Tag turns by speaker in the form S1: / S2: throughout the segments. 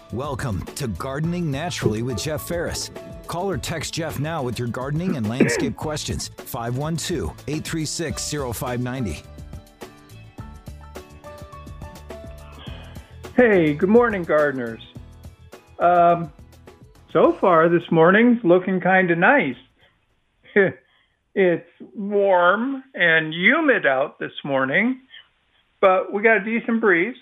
S1: Welcome to Gardening Naturally with Jeff Ferris. Call or text Jeff now with your gardening and landscape questions. 512-836-0590.
S2: Hey, good morning, gardeners. So far this morning's looking kind of nice. It's warm and humid out this morning, but we got a decent breeze.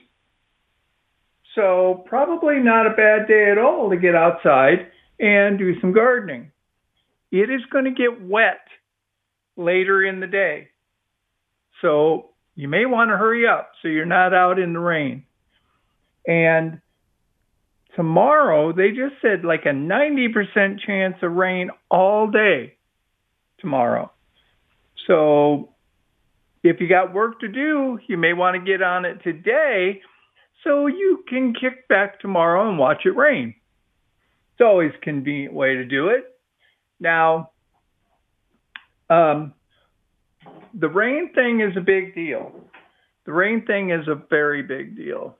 S2: So probably not a bad day at all to get outside and do some gardening. It is going to get wet later in the day. So you may want to hurry up so you're not out in the rain. And tomorrow, they just said like a 90% chance of rain all day tomorrow. So if you got work to do, you may want to get on it today so you can kick back tomorrow and watch it rain. It's always a convenient way to do it. Now, the rain thing is a big deal. The rain thing is a very big deal.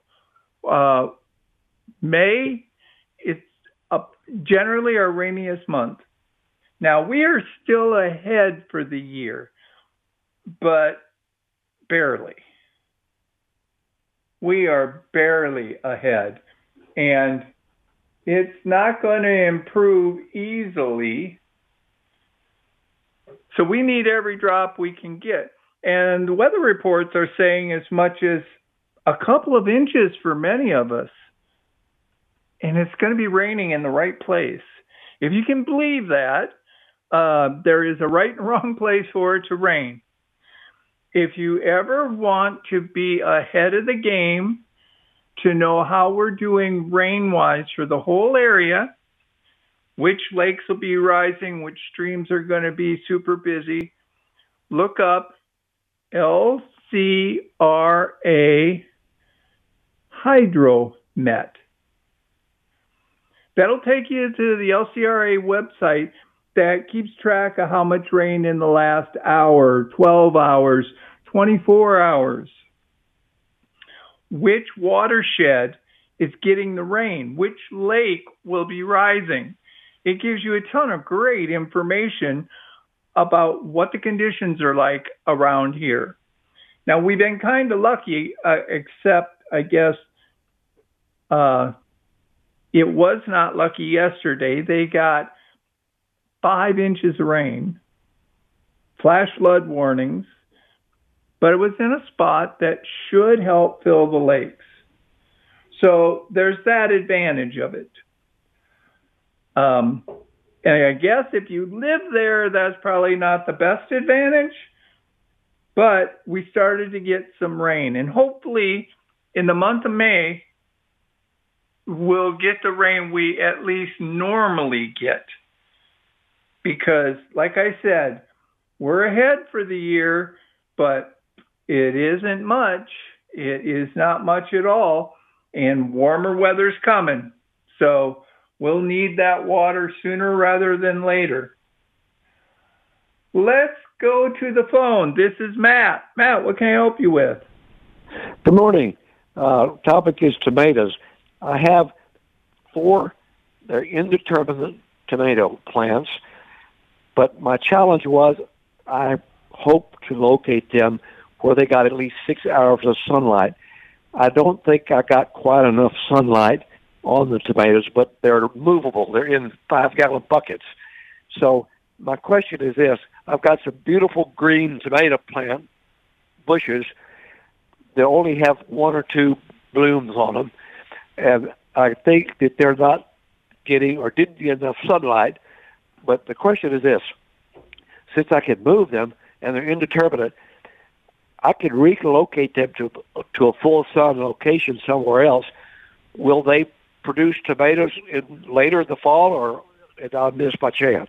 S2: May, it's generally our rainiest month. Now, we are still ahead for the year, but barely. We are barely ahead, and it's not going to improve easily. So we need every drop we can get. And the weather reports are saying as much as a couple of inches for many of us. And it's going to be raining in the right place. If you can believe that, there is a right and wrong place for it to rain. If you ever want to be ahead of the game, to know how we're doing rain-wise for the whole area, which lakes will be rising, which streams are going to be super busy, look up LCRA HydroMet. That'll take you to the LCRA website that keeps track of how much rain in the last hour, 12 hours, 24 hours. Which watershed is getting the rain? Which lake will be rising? It gives you a ton of great information about what the conditions are like around here. Now, we've been kind of lucky, except, I guess, it was not lucky yesterday. They got 5 inches of rain, flash flood warnings, but it was in a spot that should help fill the lakes. So there's that advantage of it. And I guess if you live there, that's probably not the best advantage, but we started to get some rain. And hopefully in the month of May, we'll get the rain we at least normally get. Because, like I said, we're ahead for the year, but it isn't much. It is not much at all, and warmer weather's coming. So we'll need that water sooner rather than later. Let's go to the phone. This is Matt. Matt, what can I help you with?
S3: Good morning. Topic is tomatoes. I have 4, they're indeterminate tomato plants. But my challenge was I hope to locate them where they got at least 6 hours of sunlight. I don't think I got quite enough sunlight on the tomatoes, but they're movable. They're in 5-gallon buckets. So my question is this. I've got some beautiful green tomato plant bushes. They only have 1 or 2 blooms on them. And I think that they're not getting or didn't get enough sunlight. But the question is this. Since I can move them and they're indeterminate, I can relocate them to a full sun location somewhere else. Will they produce tomatoes later in the fall, or did I miss my chance?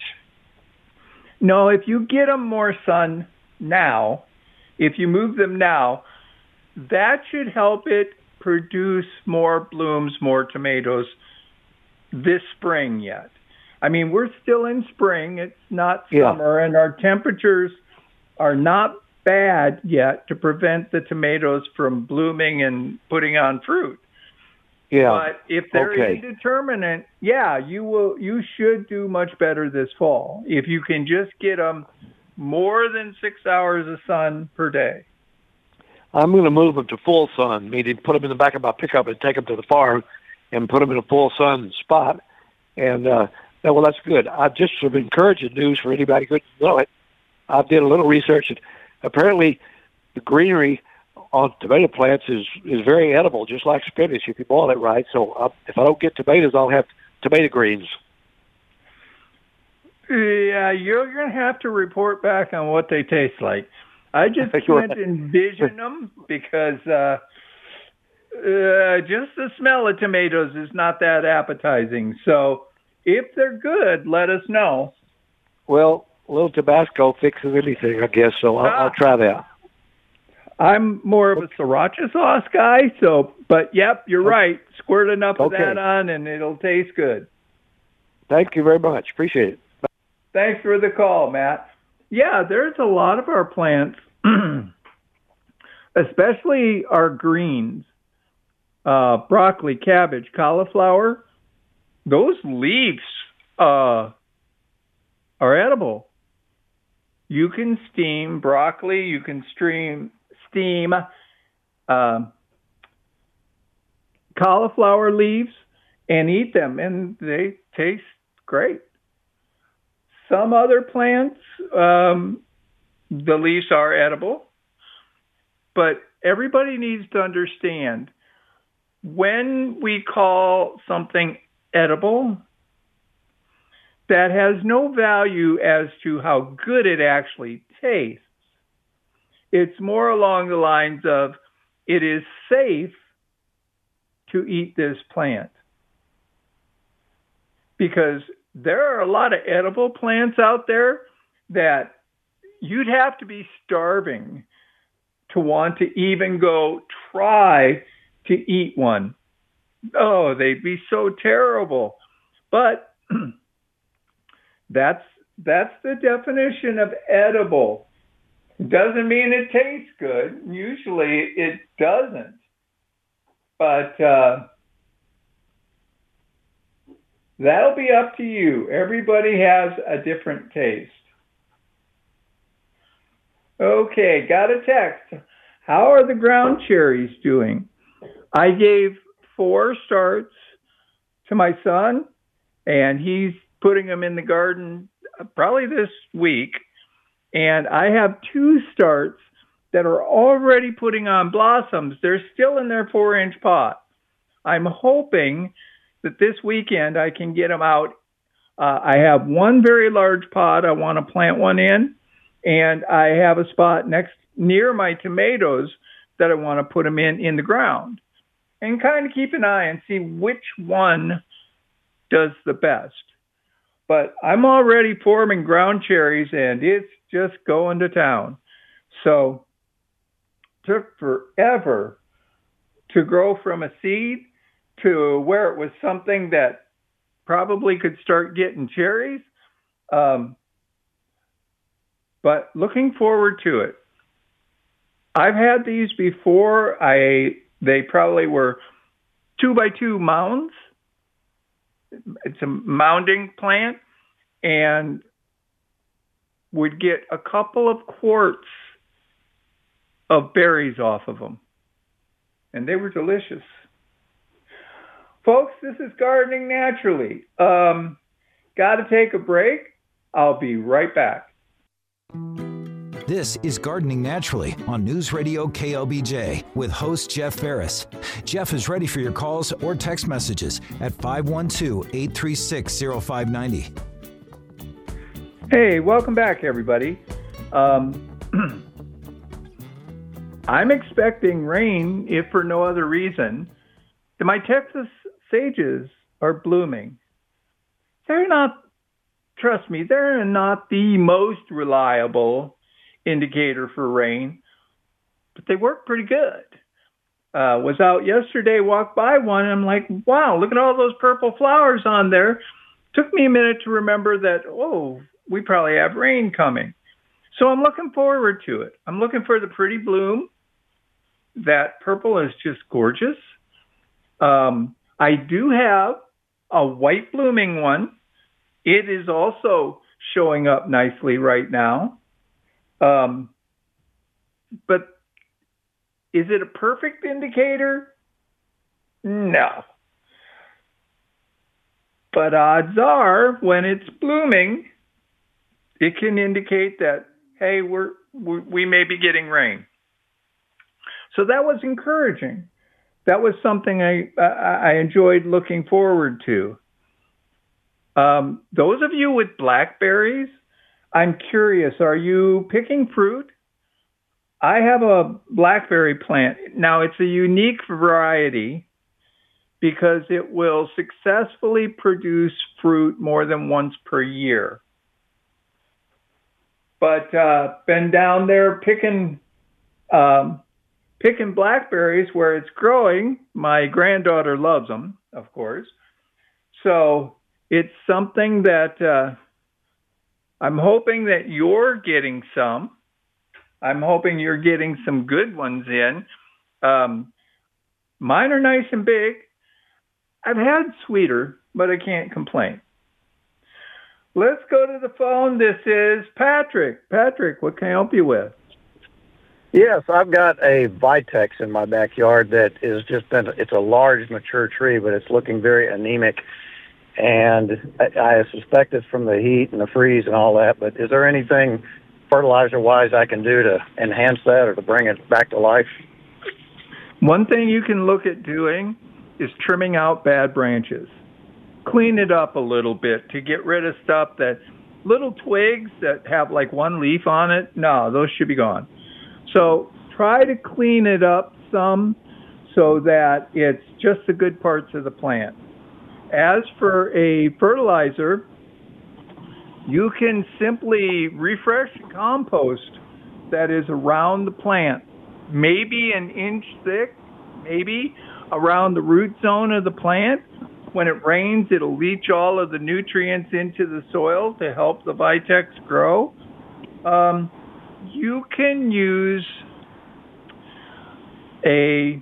S2: No, if you get them more sun now, if you move them now, that should help it produce more blooms, more tomatoes this spring yet. I mean, we're still in spring. It's not summer, and our temperatures are not bad yet to prevent the tomatoes from blooming and putting on fruit.
S3: Yeah.
S2: But if they're indeterminate, yeah, you should do much better this fall if you can just get them more than 6 hours of sun per day.
S3: I'm going to move them to full sun, meaning put them in the back of my pickup and take them to the farm and put them in a full sun spot. And, well, that's good. I just some encouraging news for anybody who didn't know it. I did a little research, and apparently the greenery on tomato plants is very edible, just like spinach if you boil it right. So if I don't get tomatoes, I'll have tomato greens.
S2: Yeah, you're going to have to report back on what they taste like. I just can't envision them because just the smell of tomatoes is not that appetizing. So if they're good, let us know.
S3: Well, a little Tabasco fixes anything, I guess, so I'll try that.
S2: I'm more of a sriracha sauce guy, but yep, you're right. Squirt enough of that on and it'll taste good.
S3: Thank you very much. Appreciate it.
S2: Thanks for the call, Matt. Yeah, there's a lot of our plants, especially our greens, broccoli, cabbage, cauliflower. Those leaves are edible. You can steam broccoli. You can steam cauliflower leaves and eat them, and they taste great. Some other plants, the leaves are edible, but everybody needs to understand when we call something edible, that has no value as to how good it actually tastes. It's more along the lines of it is safe to eat this plant. Because there are a lot of edible plants out there that you'd have to be starving to want to even go try to eat one. Oh, they'd be so terrible. But that's the definition of edible. It doesn't mean it tastes good. Usually it doesn't. But that'll be up to you. Everybody has a different taste. Okay, got a text. How are the ground cherries doing? I gave 4 starts to my son, and he's putting them in the garden probably this week. And I have 2 starts that are already putting on blossoms. They're still in their 4-inch pot. I'm hoping that this weekend I can get them out. I have 1 very large pot I want to plant one in, and I have a spot near my tomatoes that I want to put them in the ground, and kind of keep an eye and see which one does the best. But I'm already forming ground cherries, and it's just going to town. So it took forever to grow from a seed to where it was something that probably could start getting cherries. But looking forward to it. I've had these before. They probably were 2x2 mounds. It's a mounding plant, and would get a couple of quarts of berries off of them. And they were delicious. Folks, this is Gardening Naturally. Got to take a break. I'll be right back.
S1: This is Gardening Naturally on News Radio KLBJ with host Jeff Ferris. Jeff is ready for your calls or text messages at 512-836-0590.
S2: Hey, welcome back, everybody. I'm expecting rain, if for no other reason. My Texas sages are blooming. They're not, trust me, they're not the most reliable indicator for rain, but they work pretty good. Was out yesterday, walked by one, and I'm like, wow, look at all those purple flowers on there. Took me a minute to remember that, we probably have rain coming. So I'm looking forward to it. I'm looking for the pretty bloom. That purple is just gorgeous. I do have a white blooming one. It is also showing up nicely right now. But is it a perfect indicator? No. But odds are, when it's blooming, it can indicate that, hey, we may be getting rain. So that was encouraging. That was something I enjoyed looking forward to. Those of you with blackberries, I'm curious, are you picking fruit? I have a blackberry plant. Now, it's a unique variety because it will successfully produce fruit more than once per year. But been down there picking blackberries where it's growing. My granddaughter loves them, of course. So it's something that I'm hoping that you're getting some. I'm hoping you're getting some good ones in. Mine are nice and big. I've had sweeter, but I can't complain. Let's go to the phone. This is Patrick. Patrick, what can I help you with?
S4: Yes, I've got a Vitex in my backyard that is it's a large mature tree, but it's looking very anemic. And I suspect it's from the heat and the freeze and all that, but is there anything fertilizer-wise I can do to enhance that or to bring it back to life?
S2: One thing you can look at doing is trimming out bad branches. Clean it up a little bit to get rid of stuff that little twigs that have like one leaf on it. No, those should be gone. So try to clean it up some so that it's just the good parts of the plant. As for a fertilizer, you can simply refresh the compost that is around the plant, maybe an inch thick, maybe around the root zone of the plant. When it rains, it'll leach all of the nutrients into the soil to help the Vitex grow. You can use a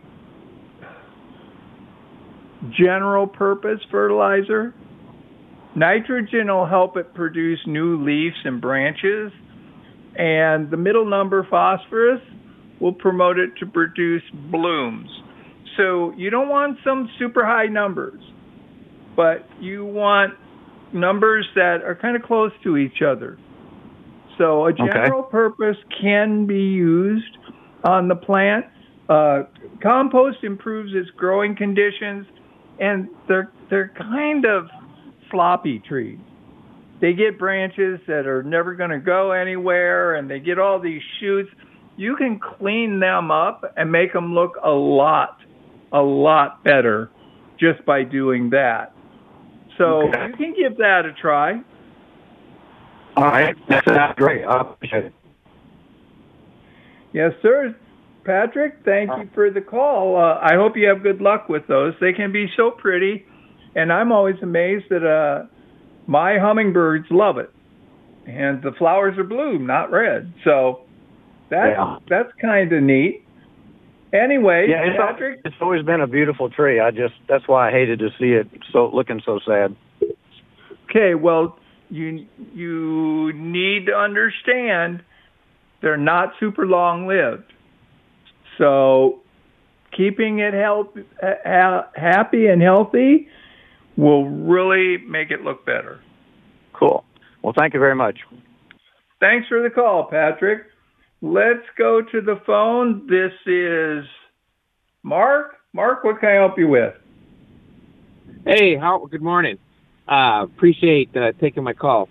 S2: general purpose fertilizer. Nitrogen will help it produce new leaves and branches, and the middle number, phosphorus, will promote it to produce blooms. So you don't want some super high numbers, but you want numbers that are kind of close to each other. So a general purpose can be used on the plant. Compost improves its growing conditions, and they're kind of floppy trees. They get branches that are never going to go anywhere, and they get all these shoots. You can clean them up and make them look a lot better just by doing that. So you can give that a try.
S4: All right. That's great. I appreciate it.
S2: Yes, sir. Patrick, thank you for the call. I hope you have good luck with those. They can be so pretty, and I'm always amazed that my hummingbirds love it. And the flowers are blue, not red. So that's kind of neat. Anyway, Patrick,
S4: it's always been a beautiful tree. That's why I hated to see it looking so sad.
S2: Okay, well, you need to understand they're not super long-lived. So keeping it happy and healthy will really make it look better.
S4: Cool. Well, thank you very much.
S2: Thanks for the call, Patrick. Let's go to the phone. This is Mark. Mark, what can I help you with?
S5: Hey, good morning. Appreciate taking my call.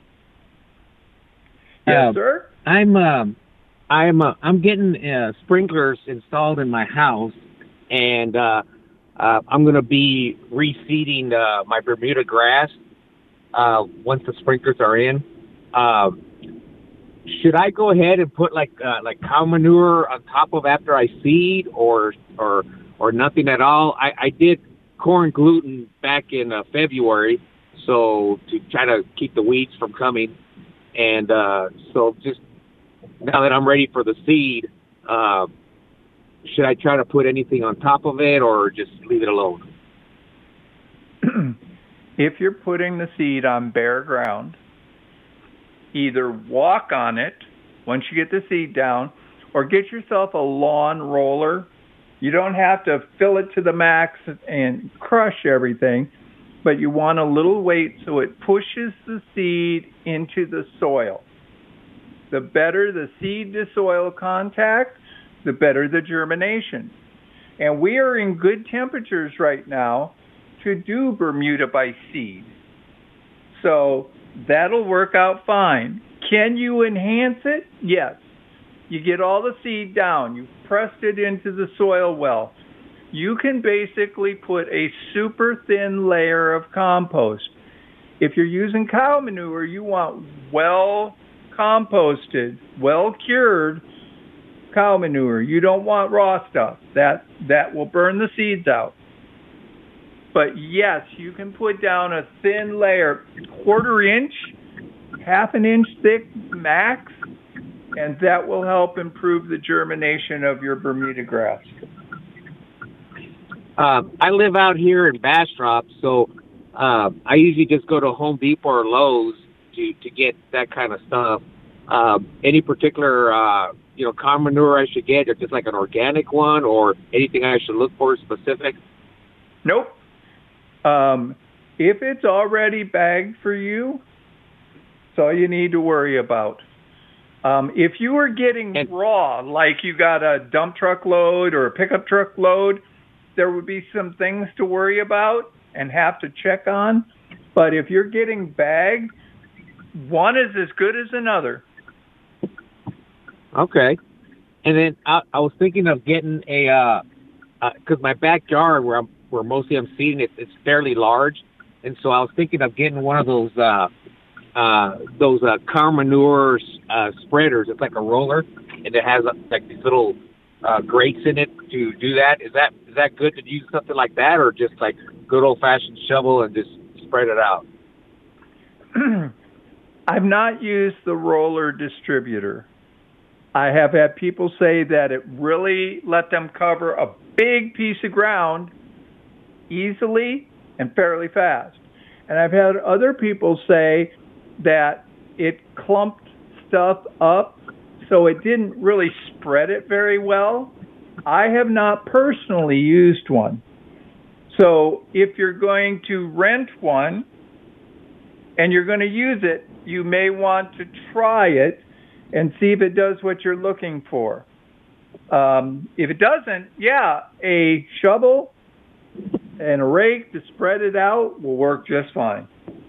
S2: Yes, sir.
S5: I'm getting sprinklers installed in my house, and I'm going to be reseeding my Bermuda grass once the sprinklers are in. Should I go ahead and put like cow manure on top of after I seed, or nothing at all? I did corn gluten back in February, so to try to keep the weeds from coming, and so just now that I'm ready for the seed, should I try to put anything on top of it or just leave it alone?
S2: if you're putting the seed on bare ground, either walk on it once you get the seed down, or get yourself a lawn roller. You don't have to fill it to the max and crush everything, but you want a little weight so it pushes the seed into the soil. The better the seed to soil contact, the better the germination. And we are in good temperatures right now to do Bermuda by seed. So that'll work out fine. Can you enhance it? Yes. You get all the seed down. You've pressed it into the soil well. You can basically put a super thin layer of compost. If you're using cow manure, you want well composted, well cured cow manure. You don't want raw stuff. That will burn the seeds out. But yes, you can put down a thin layer, 1/4 inch, 1/2 inch thick max, and that will help improve the germination of your Bermuda grass.
S5: I live out here in Bastrop, so I usually just go to Home Depot or Lowe's to get that kind of stuff. Any particular cow manure I should get, or just like an organic one, or anything I should look for specific?
S2: Nope. If it's already bagged for you, that's all you need to worry about. If you are getting raw, like you got a dump truck load or a pickup truck load, there would be some things to worry about and have to check on. But if you're getting bagged, one is as good as another.
S5: Okay. And then I was thinking of getting because my backyard where mostly I'm seeding, it's fairly large, and so I was thinking of getting one of those cow manure spreaders. It's like a roller, and it has like these little grates in it to do that. Is that good to use something like that, or just like good old fashioned shovel and just spread it out?
S2: I've not used the roller distributor. I have had people say that it really let them cover a big piece of ground easily and fairly fast. And I've had other people say that it clumped stuff up, so it didn't really spread it very well. I have not personally used one. So if you're going to rent one and you're going to use it, you may want to try it and see if it does what you're looking for. If it doesn't, a shovel and a rake to spread it out will work just fine.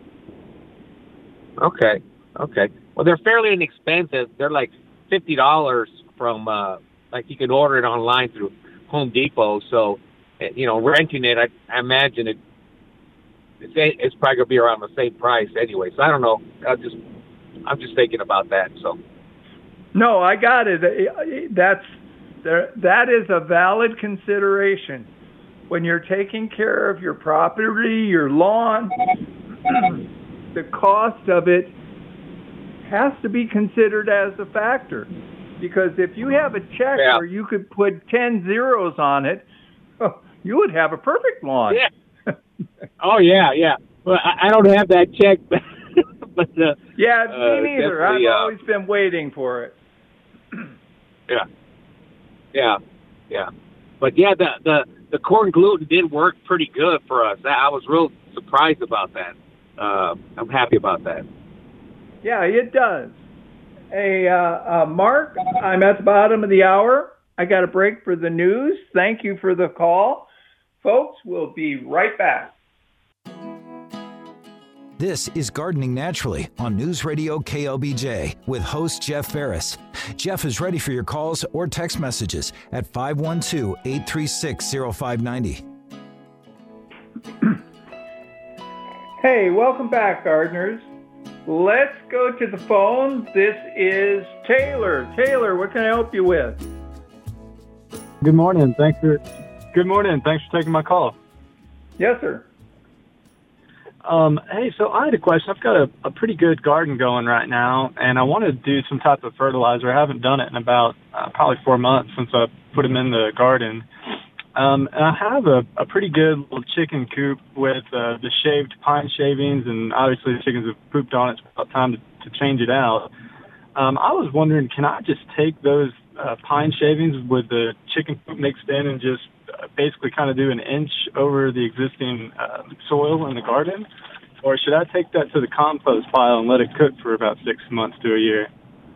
S2: Okay.
S5: Well, they're fairly inexpensive. They're like $50 from, you can order it online through Home Depot. So, renting it, I imagine it's probably going to be around the same price anyway. So I don't know. I'm just thinking about that. So.
S2: No, I got it. That is a valid consideration. When you're taking care of your property, your lawn, the cost of it has to be considered as a factor. Because if you have a check where you could put 10 zeros on it, you would have a perfect lawn.
S5: Yeah. Oh, yeah. Well, I don't have that check, but
S2: me neither. I've always been waiting for it.
S5: Yeah. But the corn gluten did work pretty good for us. I was real surprised about that. I'm happy about that.
S2: Yeah, it does. Hey, Mark, I'm at the bottom of the hour. I got a break for the news. Thank you for the call. Folks, we'll be right back.
S1: This is Gardening Naturally on News Radio KLBJ with host Jeff Ferris. Jeff is ready for your calls or text messages at 512-836-0590.
S2: Hey, welcome back, gardeners. Let's go to the phone. This is Taylor. Taylor, what can I help you with?
S6: Good morning. Thanks for taking my call.
S2: Yes, sir.
S6: Hey, so I had a question. I've got a pretty good garden going right now, and I want to do some type of fertilizer. I haven't done it in about probably 4 months since I put them in the garden. And I have a pretty good little chicken coop with the shaved pine shavings, and obviously the chickens have pooped on it. It's about time to change it out. I was wondering, can I just take those pine shavings with the chicken coop mixed in and just basically kind of do an inch over the existing soil in the garden? Or should I take that to the compost pile and let it cook for about 6 months to a year?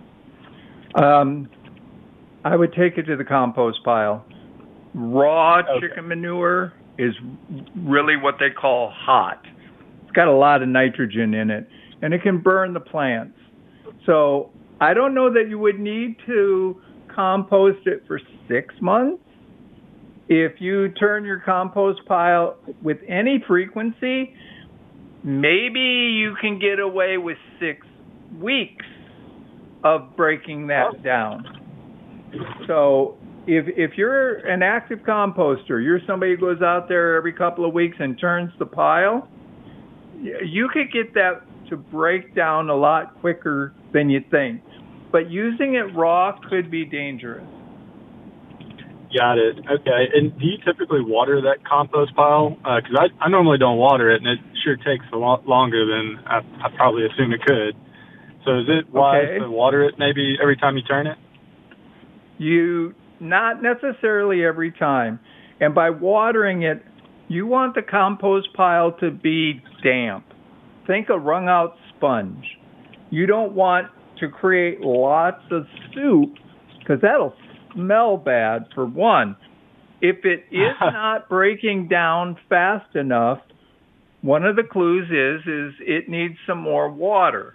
S2: I would take it to the compost pile. Raw chicken manure is really what they call hot. It's got a lot of nitrogen in it, and it can burn the plants. So I don't know that you would need to compost it for 6 months. If you turn your compost pile with any frequency, maybe you can get away with 6 weeks of breaking that down. So if you're an active composter, you're somebody who goes out there every couple of weeks and turns the pile, you could get that to break down a lot quicker than you think. But using it raw could be dangerous.
S6: Got it. Okay. And do you typically water that compost pile? Because I normally don't water it, and it sure takes a lot longer than I probably assume it could. So is it wise to water it maybe every time you turn it?
S2: Not necessarily every time. And by watering it, you want the compost pile to be damp. Think a wrung out sponge. You don't want to create lots of soup, because that'll smell bad, for one. If it is not breaking down fast enough, one of the clues is it needs some more water.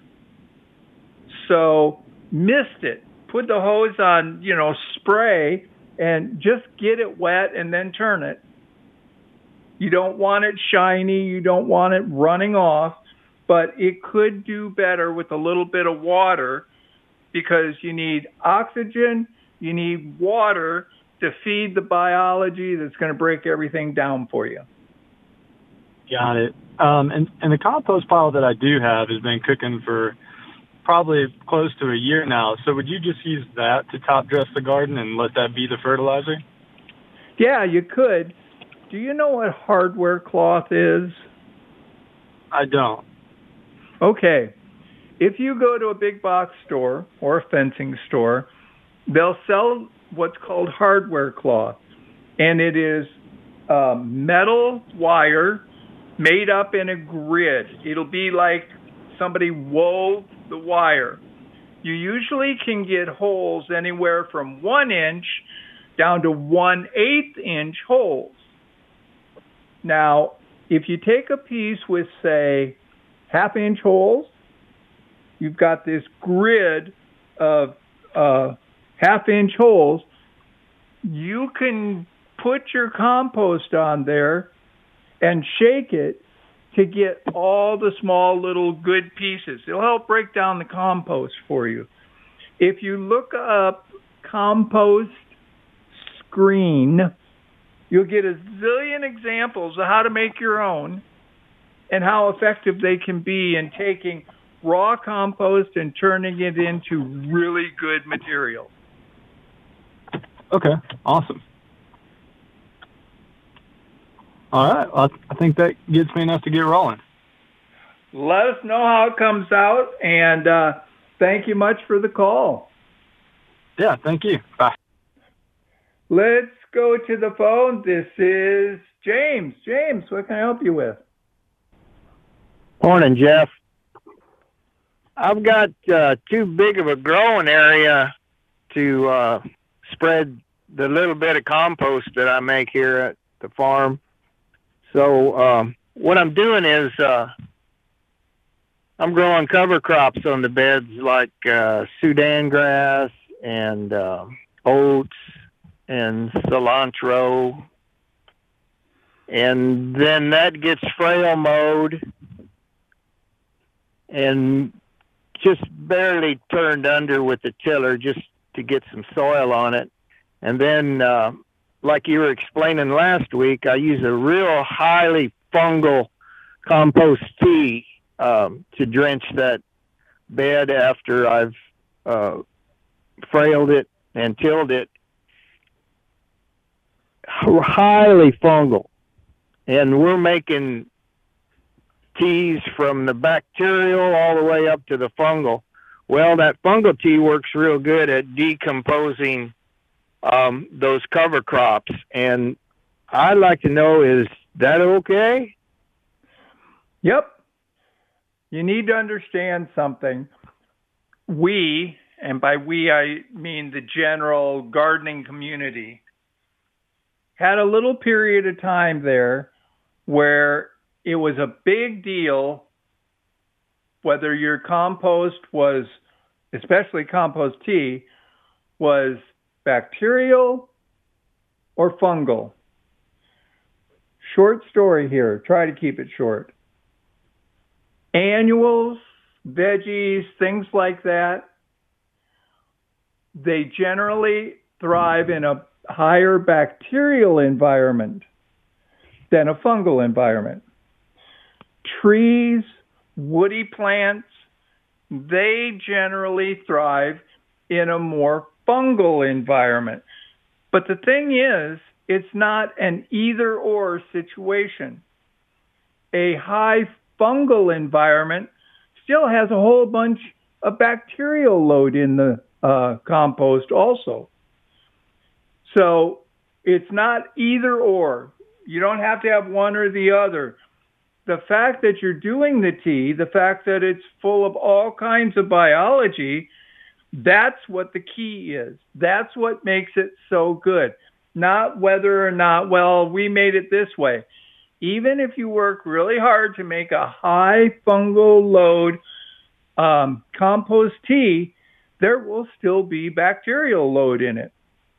S2: So mist it. Put the hose on, spray, and just get it wet and then turn it. You don't want it shiny. You don't want it running off. But it could do better with a little bit of water, because you need oxygen, you need water to feed the biology that's going to break everything down for you.
S6: Got it. And the compost pile that I do have has been cooking for probably close to a year now. So would you just use that to top dress the garden and let that be the fertilizer?
S2: Yeah, you could. Do you know what hardware cloth is?
S6: I don't.
S2: Okay. If you go to a big box store or a fencing store, they'll sell what's called hardware cloth. And it is metal wire made up in a grid. It'll be like somebody wove the wire. You usually can get holes anywhere from 1 inch down to 1/8 inch holes. Now, if you take a piece with, say, 1/2 inch holes, you've got this grid of 1/2 inch holes. You can put your compost on there and shake it to get all the small little good pieces. It'll help break down the compost for you. If you look up compost screen, you'll get a zillion examples of how to make your own and how effective they can be in taking raw compost and turning it into really good material.
S6: Okay, awesome. All right, well, I think that gets me enough to get rolling.
S2: Let us know how it comes out, and thank you much for the call.
S6: Yeah, thank you. Bye.
S2: Let's go to the phone. This is James. James, what can I help you with?
S7: Morning, Jeff. I've got too big of a growing area to spread the little bit of compost that I make here at the farm. So what I'm doing is I'm growing cover crops on the beds like Sudan grass and oats and cilantro. And then that gets frail mowed and just barely turned under with the tiller just to get some soil on it. And then, like you were explaining last week, I use a real highly fungal compost tea to drench that bed after I've frailed it and tilled it. highly fungal. And we're making teas from the bacterial all the way up to the fungal. Well, that fungal tea works real good at decomposing those cover crops. And I'd like to know, is that okay?
S2: Yep. You need to understand something. We, and by we I mean the general gardening community, had a little period of time there where it was a big deal whether your compost was, especially compost tea, was bacterial or fungal. Short story here. Try to keep it short. Annuals, veggies, things like that, they generally thrive in a higher bacterial environment than a fungal environment. Trees, woody plants, they generally thrive in a more fungal environment. But the thing is, it's not an either-or situation. A high fungal environment still has a whole bunch of bacterial load in the compost also. So it's not either-or. You don't have to have one or the other. The fact that you're doing the tea, the fact that it's full of all kinds of biology, that's what the key is. That's what makes it so good. Not whether or not, well, we made it this way. Even if you work really hard to make a high fungal load compost tea, there will still be bacterial load in it.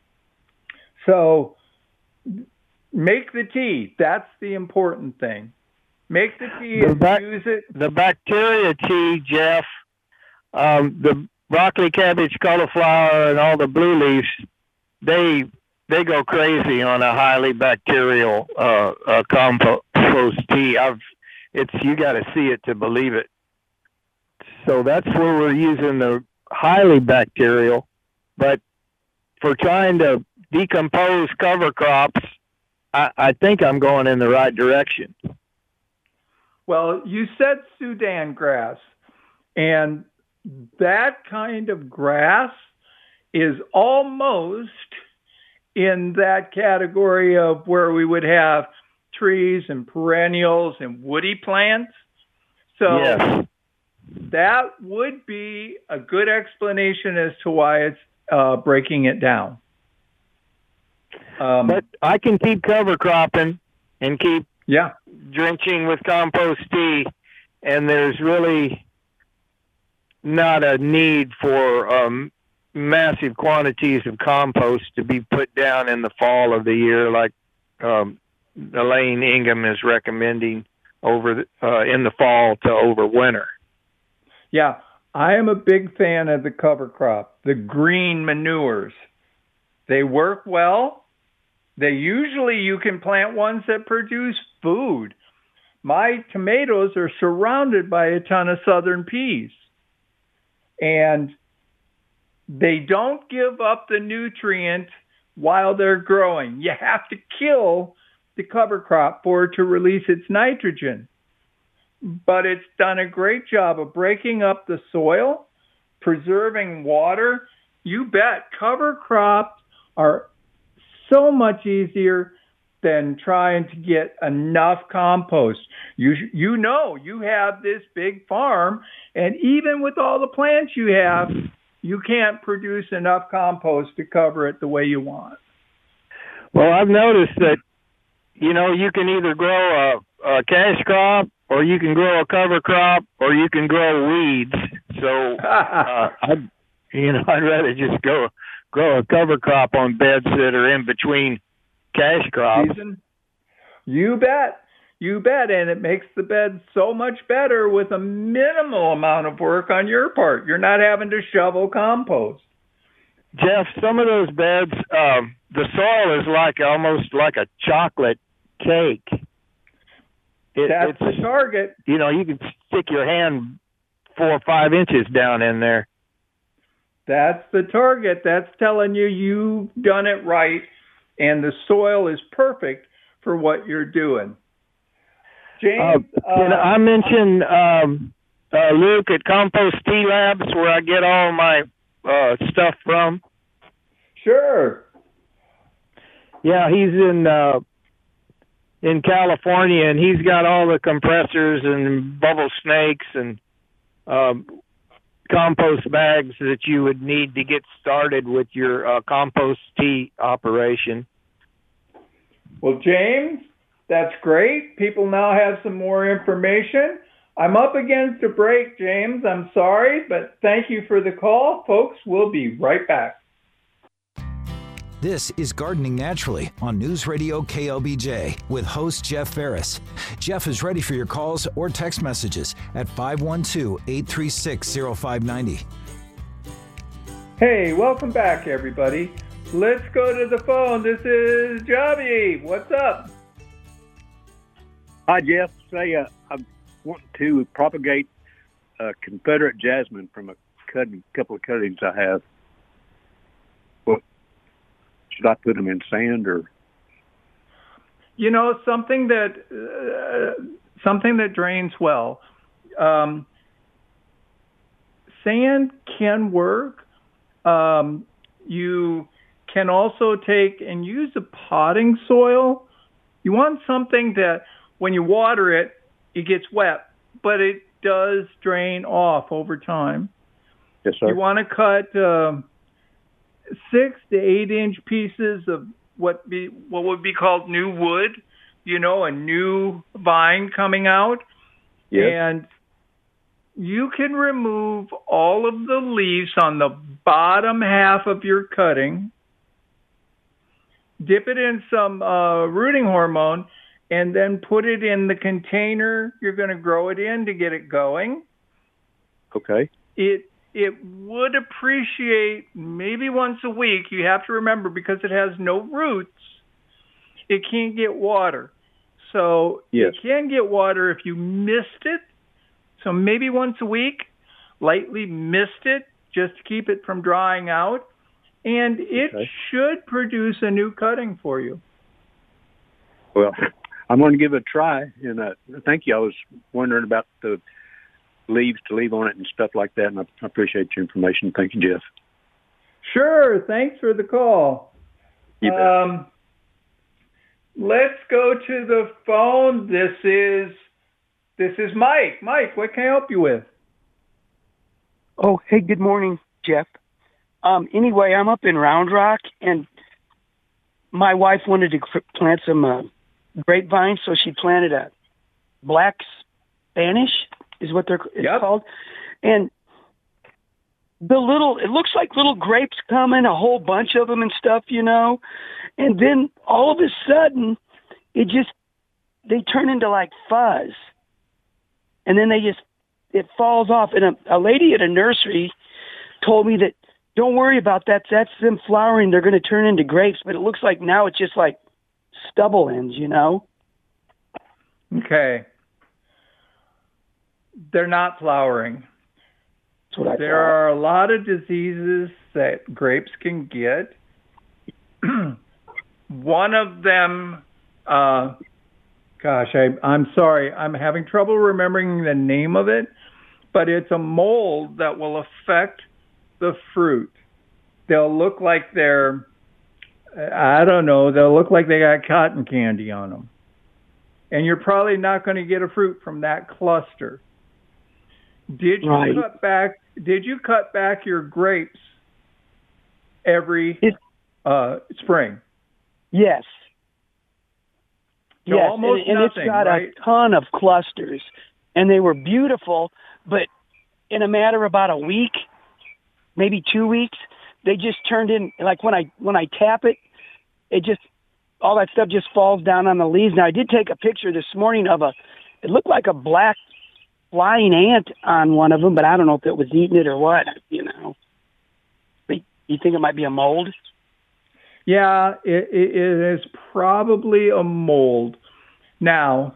S2: So make the tea. That's the important thing. Make the tea and use it.
S7: The bacteria tea, Jeff, the broccoli, cabbage, cauliflower, and all the blue leaves, they go crazy on a highly bacterial compost tea. You got to see it to believe it. So that's where we're using the highly bacterial. But for trying to decompose cover crops, I think I'm going in the right direction.
S2: Well, you said Sudan grass, and that kind of grass is almost in that category of where we would have trees and perennials and woody plants. So
S7: yes,
S2: that would be a good explanation as to why it's breaking it down.
S7: But I can keep cover cropping and keep drenching with compost tea, and there's really not a need for massive quantities of compost to be put down in the fall of the year, like Elaine Ingham is recommending in the fall to overwinter.
S2: Yeah, I am a big fan of the cover crop, the green manures. They work well. You can plant ones that produce food. My tomatoes are surrounded by a ton of southern peas. And they don't give up the nutrient while they're growing. You have to kill the cover crop for it to release its nitrogen. But it's done a great job of breaking up the soil, preserving water. You bet cover crops are so much easier than trying to get enough compost. You know, you have this big farm, and even with all the plants you have, you can't produce enough compost to cover it the way you want.
S7: Well, I've noticed that, you can either grow a cash crop, or you can grow a cover crop, or you can grow weeds. So, I'd rather just grow a cover crop on beds that are in between cash crops.
S2: You bet. And it makes the bed so much better with a minimal amount of work on your part. You're not having to shovel compost.
S7: Jeff, some of those beds, the soil is almost like a chocolate cake.
S2: That's the target.
S7: You can stick your hand 4 or 5 inches down in there.
S2: That's the target. That's telling you you've done it right. and the soil is perfect for what you're doing. James,
S7: I mentioned Luke at Compost Tea Labs, where I get all my stuff from.
S2: Sure.
S7: Yeah, he's in California, and he's got all the compressors and bubble snakes and compost bags that you would need to get started with your compost tea operation.
S2: Well, James, that's great. People now have some more information. I'm up against a break, James. I'm sorry, but thank you for the call. Folks, we'll be right back.
S1: This is Gardening Naturally on News Radio KLBJ with host Jeff Ferris. Jeff is ready for your calls or text messages at 512-836-0590.
S2: Hey, welcome back, everybody. Let's go to the phone. This is Javi. What's up?
S8: Hi, Jeff. Say, I'm wanting to propagate Confederate jasmine from a couple of cuttings I have. Should I put them in sand or?
S2: You know, something that drains well. Sand can work. You can also take and use a potting soil. You want something that when you water it, it gets wet, but it does drain off over time.
S8: Yes, sir.
S2: You want to cut 6 to 8 inch pieces of what would be called new wood, you know, a new vine coming out.
S8: Yes.
S2: And you can remove all of the leaves on the bottom half of your cutting, dip it in some rooting hormone, and then put it in the container you're going to grow it in to get it going.
S8: Okay.
S2: It would appreciate maybe once a week. You have to remember, because it has no roots, it can't get water. So
S8: yes,
S2: it can get water if you mist it. So maybe once a week, lightly mist it just to keep it from drying out. And it should produce a new cutting for you.
S8: Well, I'm going to give it a try. And thank you. I was wondering about the leaves to leave on it and stuff like that, and I appreciate your information. Thank you, Jeff.
S2: Sure. Thanks for the call.
S8: You bet.
S2: Let's go to the phone. This is Mike. Mike, what can I help you with?
S9: Oh, hey, good morning, Jeff. Anyway, I'm up in Round Rock, and my wife wanted to plant some grapevines, so she planted a black Spanish, is what it's called. And it looks like little grapes coming, a whole bunch of them and stuff, you know. And then all of a sudden, they turn into like fuzz. And then it falls off. And a lady at a nursery told me that, don't worry about that. That's them flowering. They're going to turn into grapes. But it looks like now it's just like stubble ends, you know.
S2: Okay. They're not flowering.
S9: That's what I
S2: There
S9: thought.
S2: are a lot of diseases that grapes can get. One of them, I'm sorry, I'm having trouble remembering the name of it, but it's a mold that will affect the fruit. They'll look like they'll look like they got cotton candy on them. And you're probably not going to get a fruit from that cluster. Did you cut back your grapes every spring?
S9: Yes.
S2: So
S9: yes,
S2: almost
S9: and
S2: nothing,
S9: it's got
S2: right?
S9: a ton of clusters, and they were beautiful, but in a matter of about a week, maybe 2 weeks, they just turned in, like when I tap it, all that stuff just falls down on the leaves. Now, I did take a picture this morning of it looked like a black flying ant on one of them, but I don't know if it was eating it or what, you know. But you think it might be a mold?
S2: Yeah, it is probably a mold. Now,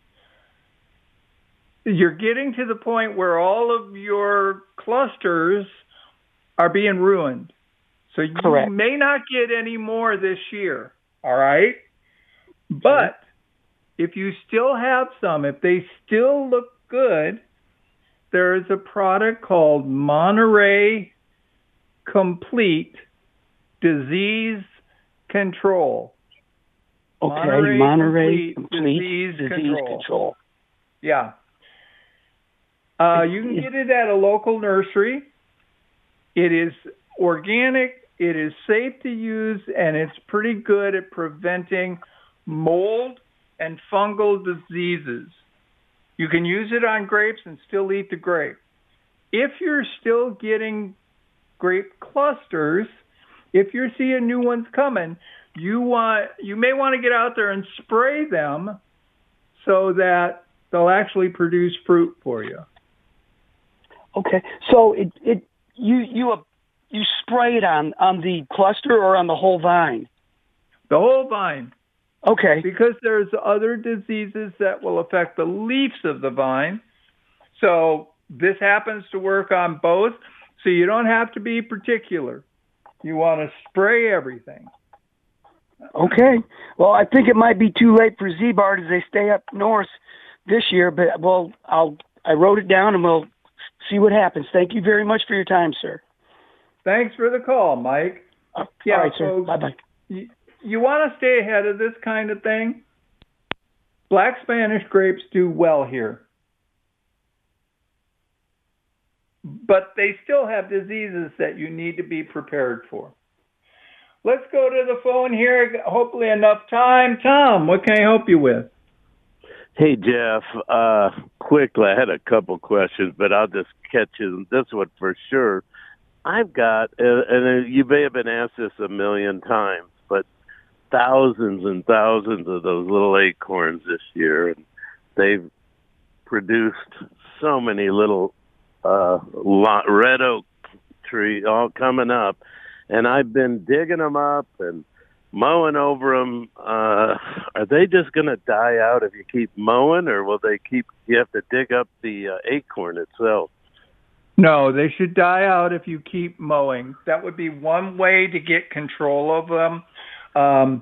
S2: you're getting to the point where all of your clusters are being ruined. So you
S9: Correct.
S2: may not get any more this year. All right? But if you still have some, if they still look good, there is a product called Monterey Complete Disease Control.
S9: Okay, Monterey Complete Disease Control.
S2: Yeah. You can get it at a local nursery. It is organic, it is safe to use, and it's pretty good at preventing mold and fungal diseases. You can use it on grapes and still eat the grape. If you're still getting grape clusters, if you're seeing new ones coming, you may want to get out there and spray them so that they'll actually produce fruit for you.
S9: Okay, so you spray it on the cluster or on the whole vine?
S2: The whole vine.
S9: Okay.
S2: Because there's other diseases that will affect the leaves of the vine. So this happens to work on both. So you don't have to be particular. You want to spray everything.
S9: Okay. Well, I think it might be too late for Z-Bard as they stay up north this year, but I wrote it down and we'll see what happens. Thank you very much for your time, sir.
S2: Thanks for the call, Mike.
S9: All right, sir.
S2: Folks,
S9: bye-bye.
S2: You want to stay ahead of this kind of thing? Black Spanish grapes do well here. But they still have diseases that you need to be prepared for. Let's go to the phone here. Hopefully enough time. Tom, what can I help you with?
S10: Hey, Jeff. Quickly, I had a couple questions, but I'll just catch you this one for sure. I've got, and you may have been asked this a million times, but thousands and thousands of those little acorns this year, and they've produced so many little red oak tree all coming up, and I've been digging them up and mowing over them. Are they just going to die out if you keep mowing, or will they you have to dig up the acorn itself?
S2: No, they should die out if you keep mowing. That would be one way to get control of them.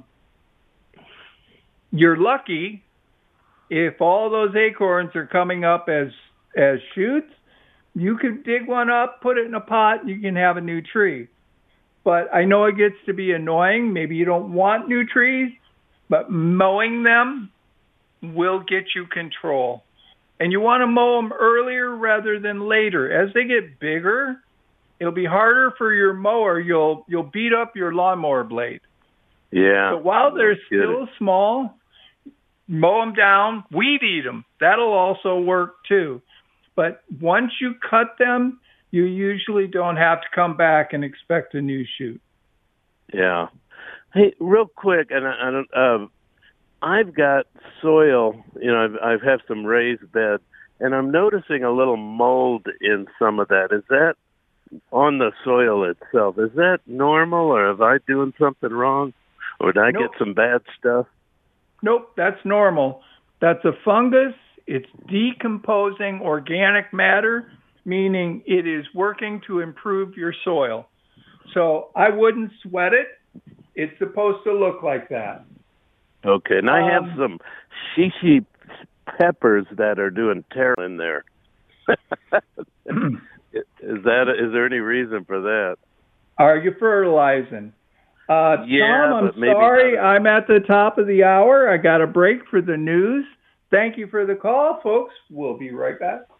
S2: You're lucky if all those acorns are coming up as shoots. You could dig one up, put it in a pot, and you can have a new tree. But I know it gets to be annoying. Maybe you don't want new trees, but mowing them will get you control. And you want to mow them earlier rather than later. As they get bigger, it'll be harder for your mower. You'll beat up your lawnmower blade.
S10: Yeah.
S2: But while they're still small, mow them down, weed eat them. That'll also work too. But once you cut them, you usually don't have to come back and expect a new shoot.
S10: Yeah. Hey, real quick, and I've got soil, I've had some raised bed, and I'm noticing a little mold in some of that. Is that on the soil itself? Is that normal, or am I doing something wrong? Or did I get some bad stuff?
S2: Nope, that's normal. That's a fungus. It's decomposing organic matter, meaning it is working to improve your soil. So I wouldn't sweat it. It's supposed to look like that.
S10: Okay, and I have some shishi peppers that are doing terrible in there. Is there any reason for that?
S2: Are you fertilizing?
S10: Yeah,
S2: Tom, I'm sorry. I'm at the top of the hour. I got a break for the news. Thank you for the call, folks. We'll be right back.